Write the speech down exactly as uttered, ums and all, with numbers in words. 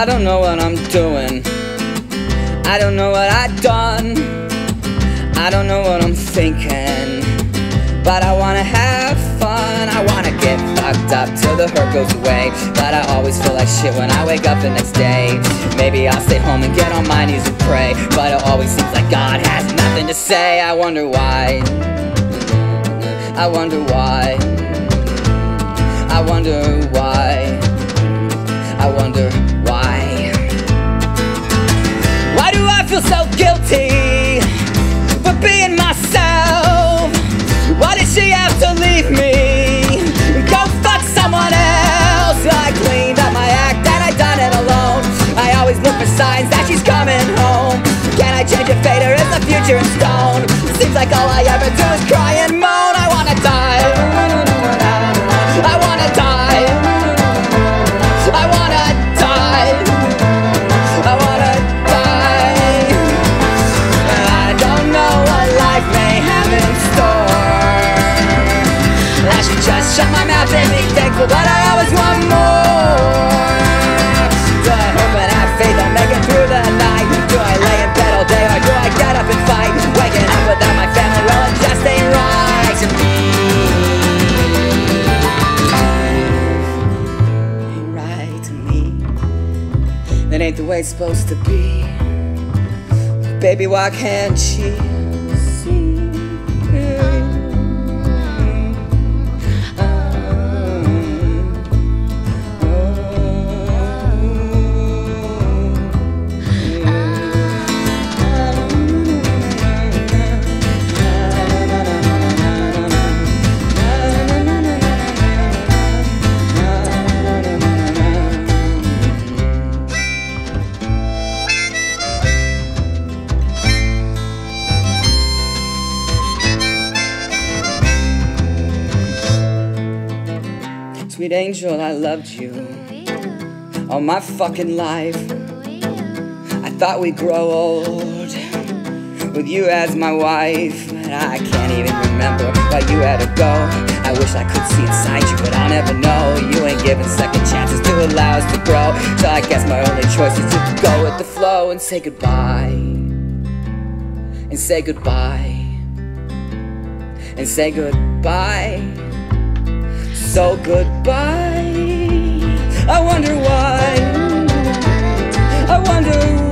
I don't know what I'm doing. I don't know what I've done. I don't know what I'm thinking. But I wanna have fun. I wanna get fucked up till the hurt goes away. But I always feel like shit when I wake up the next day. Maybe I'll stay home and get on my knees and pray. But it always seems like God has nothing to say. I wonder why. I wonder why. I wonder why. I wonder why. Why do I feel so guilty for being myself? Why did she have to leave me? Go fuck someone else. I cleaned up my act and I done it alone. I always look for signs that she's coming home. Can I change a fate or is the future in stone? Seems like all I ever do is cry and moan. I wanna die. I wanna die. I wanna die. I wanna die. I don't know what life may have in store. I should just shut my mouth and be thankful, but I always want more. Do I hope and have faith I'll make it through the night? Do I lay in bed all day or do I get up and fight? Waking up without my family, well it just ain't right to me. Ain't right to me. That ain't the way it's supposed to be. Baby, why can't she see? Sweet angel, I loved you all my fucking life. I thought we'd grow old with you as my wife. But I can't even remember why you had to go. I wish I could see inside you, but I'll never know. You ain't giving second chances to allow us to grow. So I guess my only choice is to go with the flow and say goodbye. And say goodbye. And say goodbye. So goodbye. I wonder why. I wonder why.